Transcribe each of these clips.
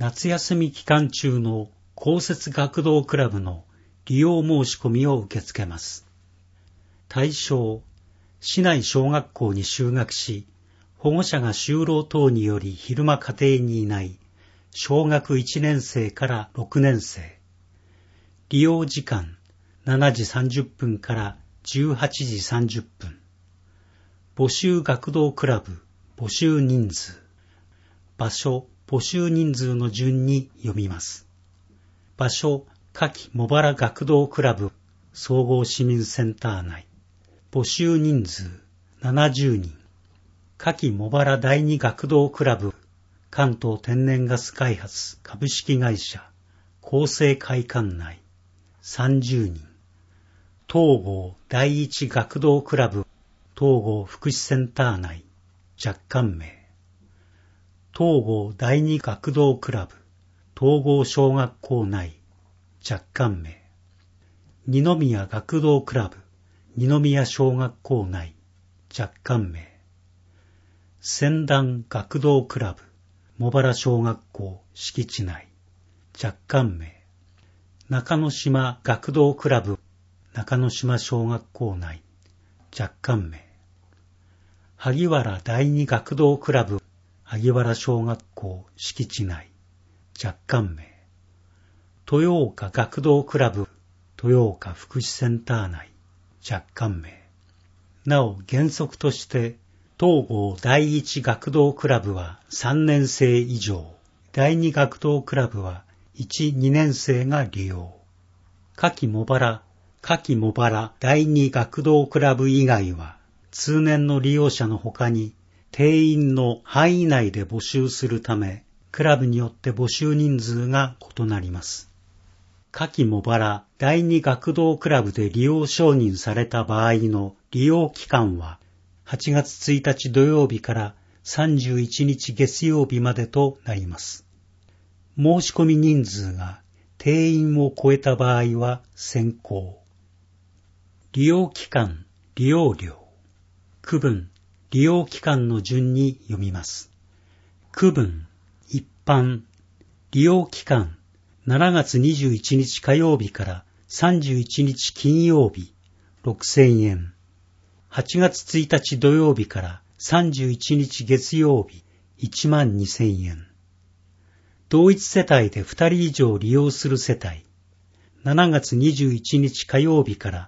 夏休み期間中の公設学童クラブの利用申し込みを受け付けます。対象、市内小学校に就学し、保護者が就労等により昼間家庭にいない小学1年生から6年生。利用時間、7時30分から18時30分。募集学童クラブ、募集人数。場所、募集人数の順に読みます。場所、夏季茂原学童クラブ総合市民センター内。募集人数70人。夏季茂原第二学童クラブ関東天然ガス開発株式会社厚生会館内30人。東郷第一学童クラブ東郷福祉センター内若干名。東郷第二学童クラブ東郷小学校内若干名。二宮学童クラブ二宮小学校内若干名。仙台学童クラブ茂原小学校敷地内若干名。中之島学童クラブ中之島小学校内若干名。萩原第二学童クラブ萩原小学校敷地内若干名。豊岡学童クラブ豊岡福祉センター内若干名。なお原則として東郷第一学童クラブは3年生以上、第二学童クラブは1、2年生が利用。夏季茂原第二学童クラブ以外は通年の利用者の他に定員の範囲内で募集するため、クラブによって募集人数が異なります。夏季茂原第二学童クラブで利用承認された場合の利用期間は8月1日土曜日から31日月曜日までとなります。申し込み人数が定員を超えた場合は先行。利用期間、利用料。区分、利用期間の順に読みます。区分、一般。利用期間、7月21日火曜日から31日金曜日、6000円。8月1日土曜日から31日月曜日、12000円。同一世帯で2人以上利用する世帯。7月21日火曜日から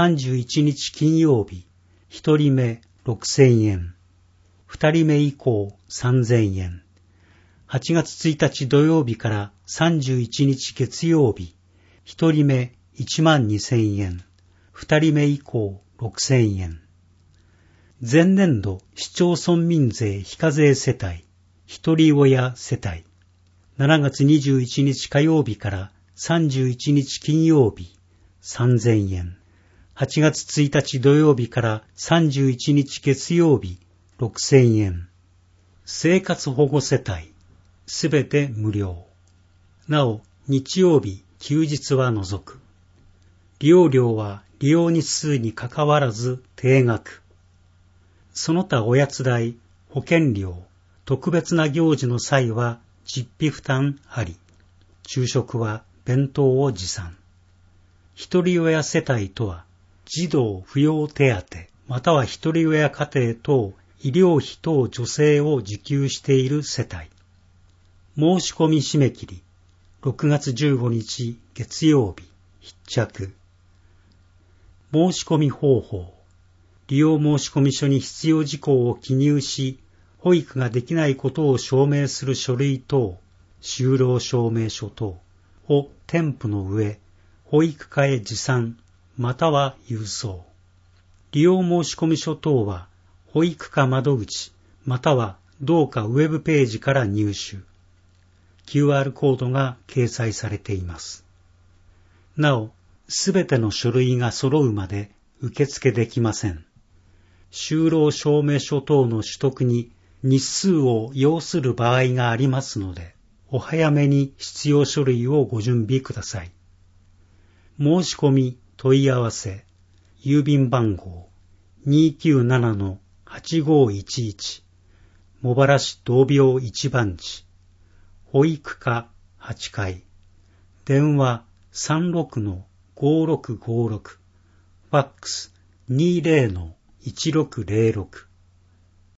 31日金曜日、1人目6000円。2人目以降3000円。8月1日土曜日から31日月曜日、1人目12000円。2人目以降6000円。前年度市町村民税非課税世帯、一人親世帯、7月21日火曜日から31日金曜日、3000円。8月1日土曜日から31日月曜日、6000円。生活保護世帯、すべて無料。なお、日曜日、休日は除く。利用料は利用日数にかかわらず定額。その他おやつ代、保険料、特別な行事の際は実費負担あり。昼食は弁当を持参。一人親世帯とは、児童扶養手当または一人親家庭等医療費等助成を受給している世帯。申し込み締め切り、6月15日月曜日、必着。申し込み方法。利用申込書に必要事項を記入し、保育ができないことを証明する書類等、就労証明書等を添付の上、保育課へ持参、または郵送。利用申込書等は、保育課窓口、または同課ウェブページから入手。QR コードが掲載されています。なお、すべての書類が揃うまで受付できません。就労証明書等の取得に日数を要する場合がありますので、お早めに必要書類をご準備ください。申し込み問い合わせ、郵便番号 297-8511 茂原市同病一番地、 保育課8階、電話 36-5656、ファックス 20-1606